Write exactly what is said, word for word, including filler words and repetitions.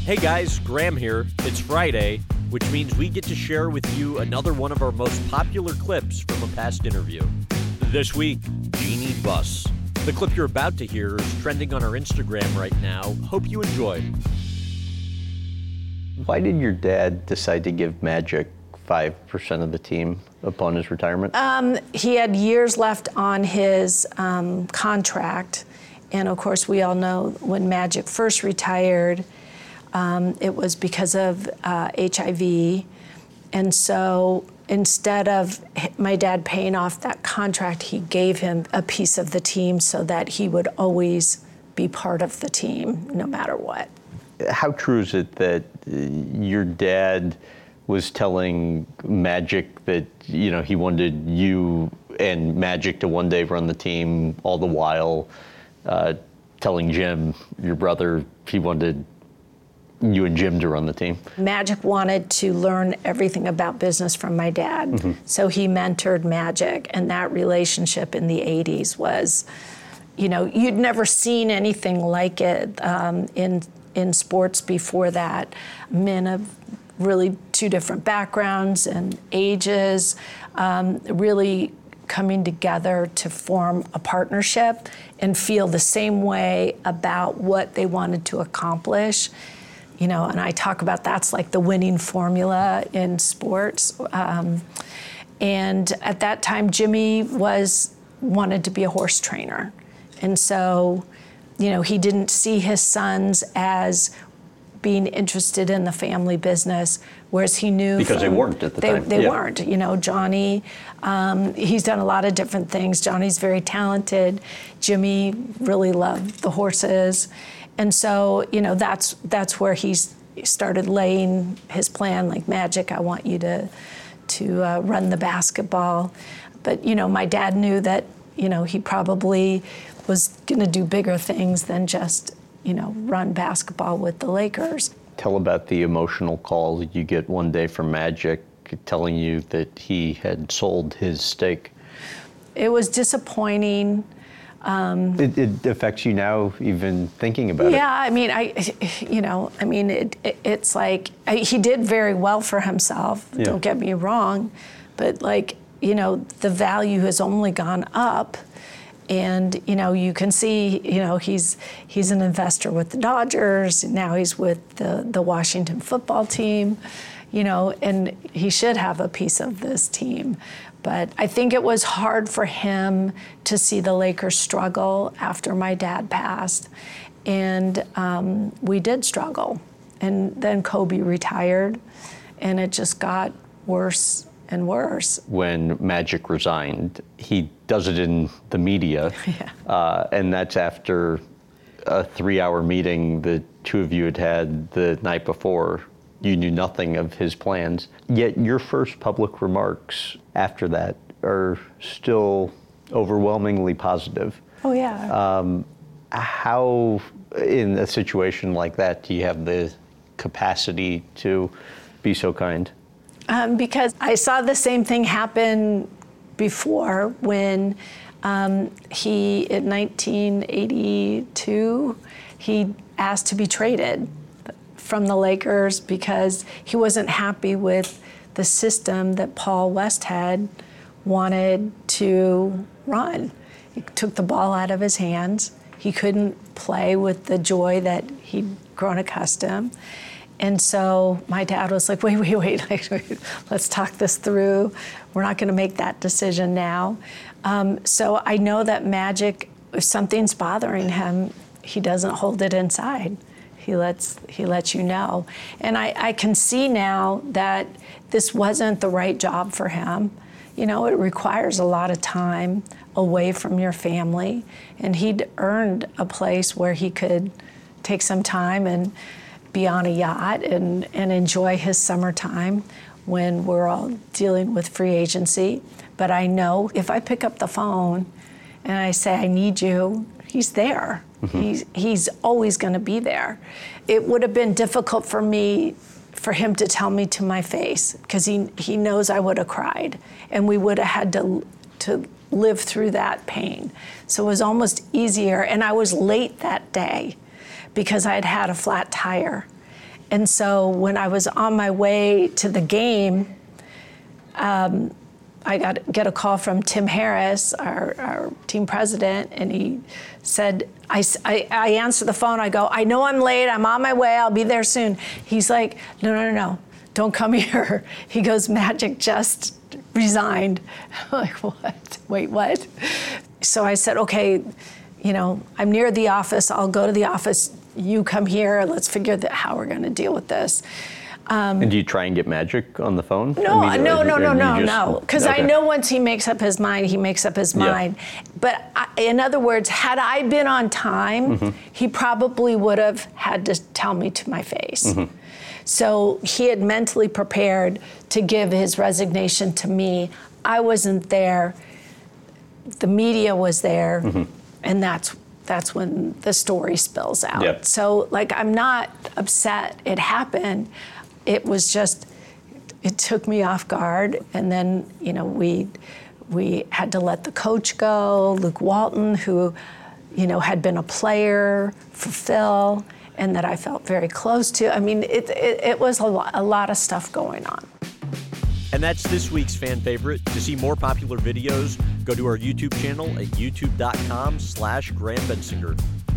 Hey guys, Graham here. It's Friday, which means we get to share with you another one of our most popular clips from a past interview. This week, Jeanie Buss. The clip you're about to hear is trending on our Instagram right now. Hope you enjoy. Why did your dad decide to give Magic five percent of the team upon his retirement? Um, he had years left on his um, contract. And of course, we all know when Magic first retired, um, it was because of uh, H I V. And so instead of my dad paying off that contract, he gave him a piece of the team so that he would always be part of the team, no matter what. How true is it that uh, your dad was telling Magic that, you know, he wanted you and Magic to one day run the team, all the while uh, telling Jim, your brother, he wanted you and Jim to run the team? Magic wanted to learn everything about business from my dad. Mm-hmm. So he mentored Magic, and that relationship in the eighties was, you know, you'd never seen anything like it um, in in sports before that. Men of really two different backgrounds and ages, um, really coming together to form a partnership and feel the same way about what they wanted to accomplish. You know, and I talk about that's like the winning formula in sports. Um, and at that time, Jimmy was wanted to be a horse trainer. And so, you know, he didn't see his sons as being interested in the family business, whereas he knew because from, they weren't at the they, time. They yeah. weren't. You know, Johnny, um, he's done a lot of different things. Johnny's very talented. Jimmy really loved the horses. And so, you know, that's that's where he's started laying his plan, like, Magic, I want you to to uh, run the basketball. But, you know, my dad knew that, you know, he probably was going to do bigger things than just, you know, run basketball with the Lakers. Tell about the emotional call you get one day from Magic telling you that he had sold his stake. It was disappointing. Um, it, it affects you now, even thinking about yeah, it. Yeah, I mean, I, you know, I mean, it, it, it's like I, he did very well for himself. Yeah. Don't get me wrong, but like, you know, the value has only gone up, and you know, you can see, you know, he's he's an investor with the Dodgers. Now he's with the the Washington football team, you know, and he should have a piece of this team. But I think it was hard for him to see the Lakers struggle after my dad passed. And um, we did struggle. And then Kobe retired, and it just got worse and worse. When Magic resigned, he does it in the media. Yeah. Uh, and that's after a three-hour meeting the two of you had had the night before. You knew nothing of his plans, yet your first public remarks after that are still overwhelmingly positive. Oh, yeah. Um, how, in a situation like that, do you have the capacity to be so kind? Um, because I saw the same thing happen before when um, he, in nineteen eighty-two, he asked to be traded from the Lakers because he wasn't happy with the system that Paul Westhead wanted to run. He took the ball out of his hands. He couldn't play with the joy that he'd grown accustomed. And so my dad was like, wait, wait, wait, let's talk this through. We're not gonna make that decision now. Um, so I know that Magic, if something's bothering him, he doesn't hold it inside. He lets he lets you know. And I, I can see now that this wasn't the right job for him. You know, it requires a lot of time away from your family. And he'd earned a place where he could take some time and be on a yacht and, and enjoy his summertime when we're all dealing with free agency. But I know if I pick up the phone and I say, I need you, he's there. Mm-hmm. He's, he's always going to be there. It would have been difficult for me, for him to tell me to my face, because he, he knows I would have cried, and we would have had to, to live through that pain. So it was almost easier, and I was late that day because I had had a flat tire. And so when I was on my way to the game, um, I got get a call from Tim Harris, our, our team president, and he said, I, I, I answered the phone. I go, I know I'm late. I'm on my way. I'll be there soon. He's like, no, no, no, no. Don't come here. He goes, Magic just resigned. I'm like, what? Wait, what? So I said, okay, you know, I'm near the office. I'll go to the office. You come here. Let's figure out how we're going to deal with this. Um, and do you try and get Magic on the phone? No, no, no, no, no, no. Because okay. I know once he makes up his mind, he makes up his mind. Yeah. But I, in other words, had I been on time, mm-hmm. he probably would have had to tell me to my face. Mm-hmm. So he had mentally prepared to give his resignation to me. I wasn't there. The media was there, mm-hmm. and that's that's when the story spills out. Yep. So, like, I'm not upset it happened. It was just, it took me off guard, and then, you know, we we had to let the coach go, Luke Walton, who, you know, had been a player for Phil, and that I felt very close to. I mean, it it, it was a lot, a lot of stuff going on. And that's this week's fan favorite. To see more popular videos, go to our YouTube channel at youtube dot com slash Grant Bensinger.